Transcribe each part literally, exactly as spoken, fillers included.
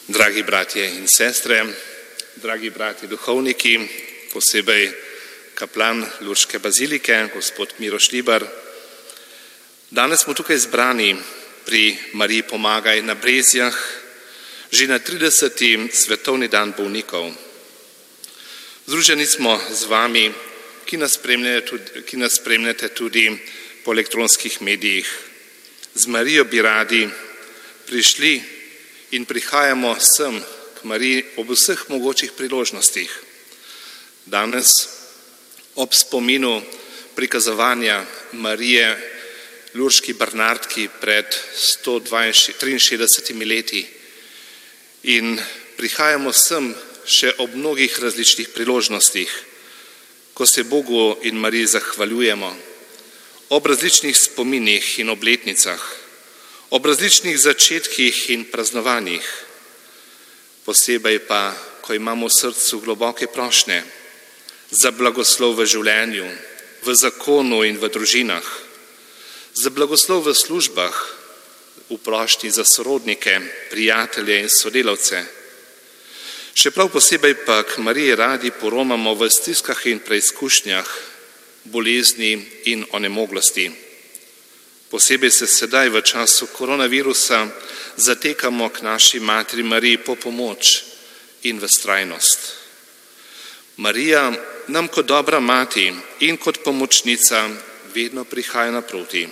Dragi bratje in sestre, dragi bratje duhovniki, posebej kaplan Lurške bazilike, gospod Miro Šlibar. Danes smo tukaj zbrani pri Mariji Pomagaj na Brezjah, že na trideseti svetovni dan bolnikov. Združeni smo z vami, ki nas spremljate tudi, ki nas spremljate tudi po elektronskih medijih. Z Marijo bi radi prišli in prihajamo sem k Mariji ob vseh mogočih priložnostih. Danes ob spominu prikazovanja Marije Lurški Bernardki pred sto triinšestdesetimi leti in prihajamo sem še ob mnogih različnih priložnostih, ko se Bogu in Mariji zahvaljujemo, ob različnih spominih in obletnicah, ob različnih začetkih in praznovanjih, posebej pa, ko imamo v srcu globoke prošnje za blagoslov v življenju, v zakonu in v družinah, za blagoslov v službah, v prošnji za sorodnike, prijatelje in sodelavce. Še prav posebej pa k Mariji radi poromamo v stiskah in preizkušnjah, bolezni in onemoglosti. Posebej se sedaj v času koronavirusa zatekamo k naši materi Mariji po pomoč in v vztrajnost. Marija nam kot dobra mati in kot pomočnica vedno prihaja naproti.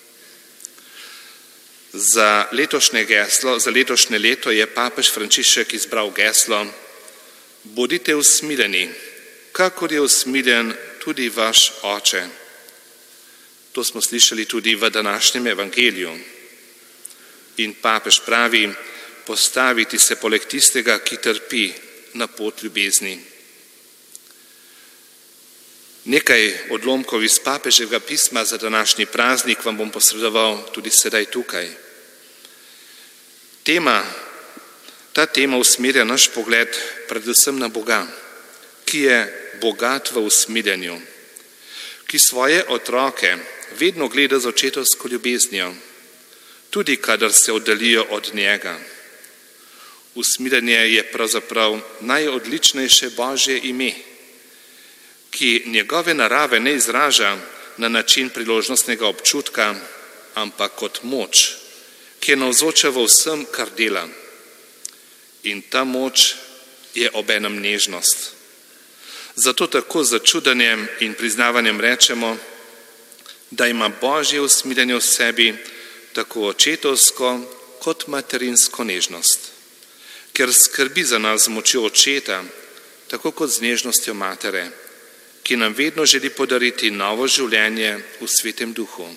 Za letošnje geslo, za letošnje leto je papež Frančišek izbral geslo: Bodite usmiljeni, kakor je usmiljen tudi vaš oče. To smo slišali tudi v današnjem evangeliju. In papež pravi: postaviti se poleg tistega, ki trpi, na pot ljubezni. Nekaj odlomkov iz papeževega pisma za današnji praznik vam bom posredoval tudi sedaj tukaj. Tema, ta tema usmerja naš pogled predvsem na Boga, ki je bogat v usmiljenju, ki svoje otroke vedno gleda z očetovsko ljubeznijo, tudi kadar se oddalijo od njega. Usmiljenje je pravzaprav najodličnejše Božje ime, ki njegove narave ne izraža na način priložnostnega občutka, ampak kot moč, ki je navzoča v vsem, kar dela. In ta moč je obenem nežnost. Zato tako z začudenjem in priznavanjem rečemo, da ima Božje usmiljenje v sebi tako očetovsko kot materinsko nežnost, ker skrbi za nas z močjo očeta, tako kot z nežnostjo matere, ki nam vedno želi podariti novo življenje v Svetem Duhu.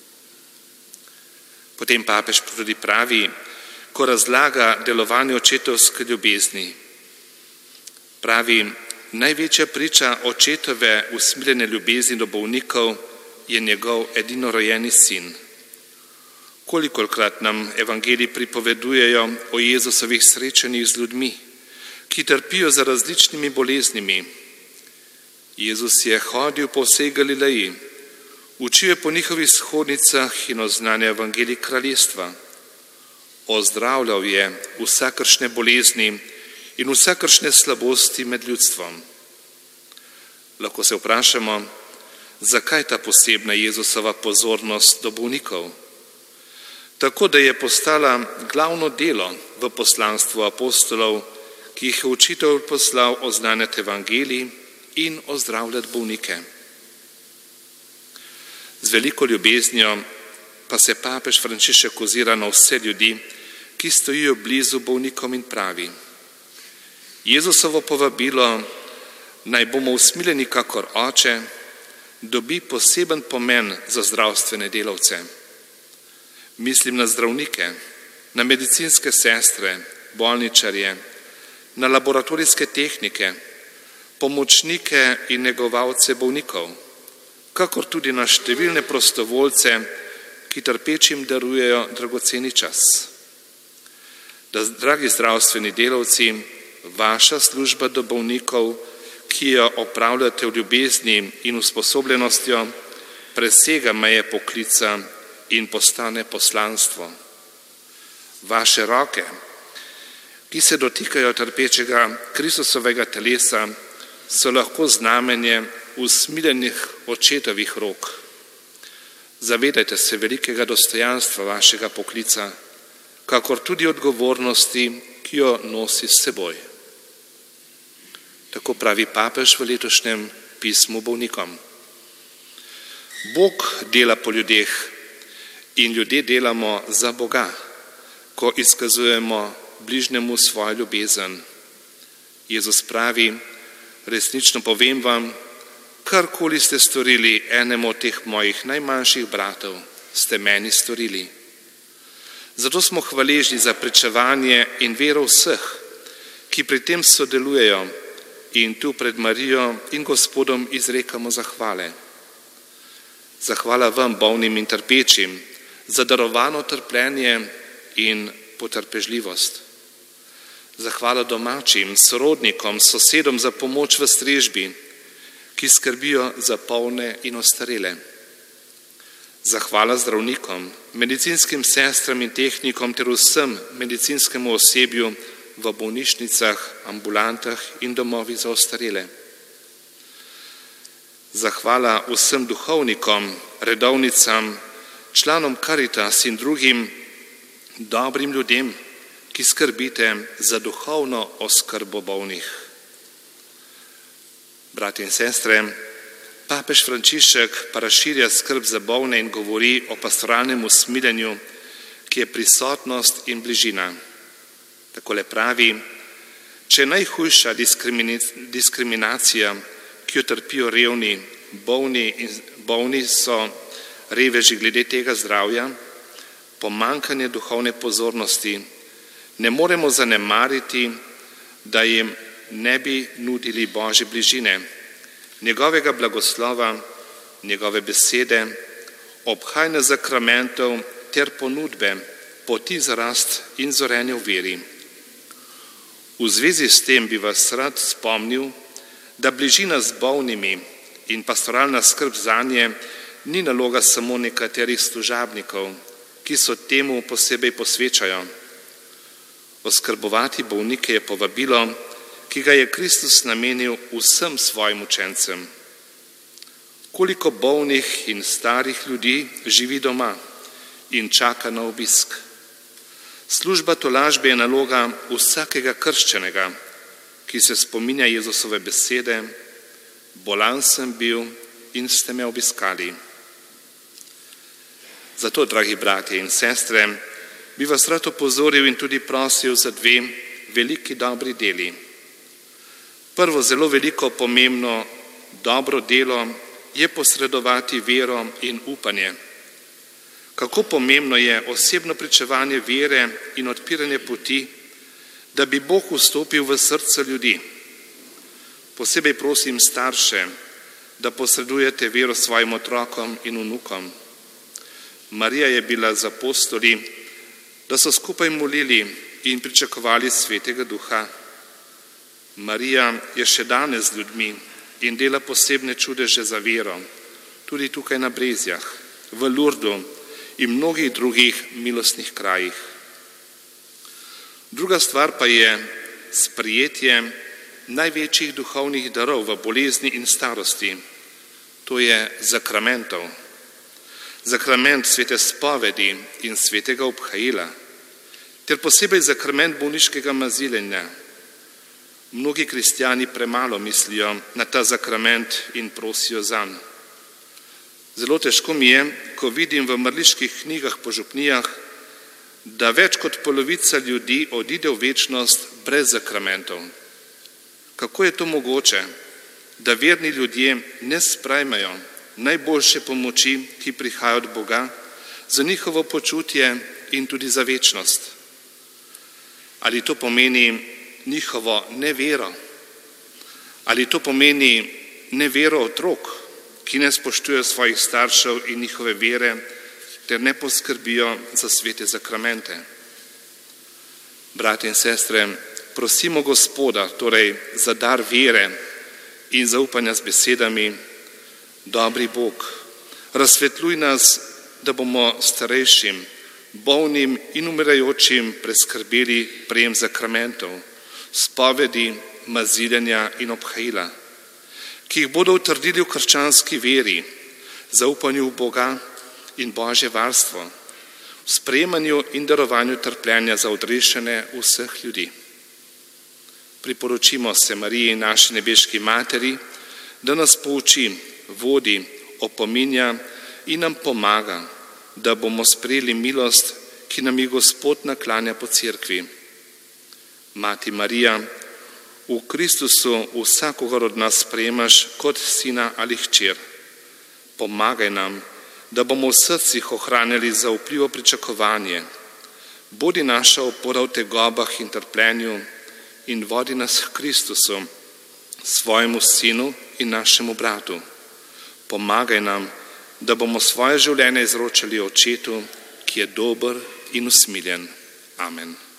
Potem papež tudi pravi, ko razlaga delovanje očetovske ljubezni, pravi: največja priča očetove usmiljene ljubezni do bolnikov je njegov edinorojeni sin. Kolikokrat nam evangeliji pripovedujejo o Jezusovih srečanjih z ljudmi, ki trpijo za različnimi boleznimi. Jezus je hodil po vsej Galileji, učil je po njihovih shodnicah in oznanjal evangelij kraljestva. Ozdravljal je vsakršne bolezni in vsakršne slabosti med ljudstvom. Lahko se vprašamo, zakaj ta posebna Jezusova pozornost do bolnikov? Tako, da je postala glavno delo v poslanstvu apostolov, ki jih je učitelj poslal oznanjati evangelij in ozdravljati bolnike. Z veliko ljubeznijo pa se papež Frančišek ozira na vse ljudi, ki stojijo blizu bolnikom in pravi: Jezusovo povabilo, naj bomo usmiljeni kakor oče, dobi poseben pomen za zdravstvene delavce. Mislim na zdravnike, na medicinske sestre, bolničarje, na laboratorijske tehnike, pomočnike in negovalce bolnikov, kakor tudi na številne prostovoljce, ki trpečim darujejo dragoceni čas. Da, dragi zdravstveni delavci, vaša služba do bolnikov, ki jo opravljate v ljubezni in usposobljenostjo, presega meje poklica in postane poslanstvo. Vaše roke, ki se dotikajo trpečega Kristusovega telesa, so lahko znamenje usmiljenih očetovih rok. Zavedajte se velikega dostojanstva vašega poklica, kakor tudi odgovornosti, ki jo nosi s seboj. Tako pravi papež v letošnjem pismu bolnikom. Bog dela po ljudeh in ljudje delamo za Boga, ko izkazujemo bližnjemu svojo ljubezen. Jezus pravi, resnično povem vam, karkoli ste storili enemu od teh mojih najmanjših bratov, ste meni storili. Zato smo hvaležni za pričevanje in vero vseh, ki pri tem sodelujejo in tu pred Marijo in Gospodom izrekamo zahvale. Zahvala vam, bolnim in trpečim, za darovano trpljenje in potrpežljivost. Zahvala domačim, sorodnikom, sosedom za pomoč v strežbi, ki skrbijo za polne in ostarele. Zahvala zdravnikom, medicinskim sestram in tehnikom ter vsem medicinskemu osebju v bolnišnicah, ambulantah in domovih za ostarele. Zahvala vsem duhovnikom, redovnicam, članom Karitas in drugim dobrim ljudem, ki skrbite za duhovno oskrbo bolnih. Bratje in sestre, papež Frančišek pa razširja skrb za bolne in govori o pastoralnem usmiljenju, ki je prisotnost in bližina. Takole pravi, če je najhujša diskriminacija, ki jo trpijo revni, bolni, in bolni so reveži glede tega zdravja, pomanjkanje duhovne pozornosti, ne moremo zanemariti, da jim ne bi nudili Božje bližine, njegovega blagoslova, njegove besede, obhajanja zakramentov ter ponudbe, poti za rast in zorenje v veri. V zvezi s tem bi vas rad spomnil, da bližina z bolnimi in pastoralna skrb zanje ni naloga samo nekaterih služabnikov, ki so temu posebej posvečajo. Oskrbovati bolnike je povabilo, ki ga je Kristus namenil vsem svojim učencem. Koliko bolnih in starih ljudi živi doma in čaka na obisk. Služba tolažbe je naloga vsakega krščenega, ki se spominja Jezusove besede, bolan sem bil in ste me obiskali. Zato, dragi bratje in sestre, bi vas rad opozoril in tudi prosil za dve veliki dobri deli. Prvo zelo veliko pomembno dobro delo je posredovati vero in upanje. Kako pomembno je osebno pričevanje vere in odpiranje poti, da bi Bog vstopil v srce ljudi. Posebej prosim starše, da posredujete vero svojim otrokom in vnukom. Marija je bila z apostoli, da so skupaj molili in pričakovali Svetega Duha. Marija je še danes z ljudmi in dela posebne čudeže za vero, tudi tukaj na Brezjah, v Lurdu in mnogih drugih milostnih krajih. Druga stvar pa je sprejetje največjih duhovnih darov v bolezni in starosti, to je zakramentov. Zakrament svete spovedi in svetega obhajila, ter posebej zakrament bolniškega maziljenja. Mnogi kristjani premalo mislijo na ta zakrament in prosijo zanj. Zelo težko mi je, ko vidim v mrliških knjigah po župnijah, da več kot polovica ljudi odide v večnost brez zakramentov. Kako je to mogoče, da verni ljudje ne sprejmejo najboljše pomoči, ki prihaja od Boga, za njihovo počutje in tudi za večnost? Ali to pomeni njihovo nevero? Ali to pomeni nevero otrok, ki ne spoštujejo svojih staršev in njihove vere, ter ne poskrbijo za svete zakramente? Bratje in sestre, prosimo Gospoda, torej za dar vere in zaupanja z besedami: dobri Bog, razsvetljuj nas, da bomo starejšim bolnim in umirajočim preskrbeli prejem zakramentov, spovedi, maziljenja in obhajila, ki jih bodo utrdili v krščanski veri, zaupanju v Boga in Božje varstvo, v sprejemanju in darovanju trpljenja za odrešene vseh ljudi. Priporočimo se Mariji, naši nebeški materi, da nas pouči, vodi, opominja in nam pomaga, da bomo sprejeli milost, ki nam jih Gospod naklanja po cerkvi. Mati Marija, v Kristusu vsakogar od nas sprejemaš kot sina ali hčer. Pomagaj nam, da bomo v srcih ohranjali zaupljivo pričakovanje. Bodi naša opora v tegobah in trpljenju in vodi nas k Kristusu, svojemu sinu in našemu bratu. Pomagaj nam, da bomo svoje življenje izročali Očetu, ki je dober in usmiljen. Amen.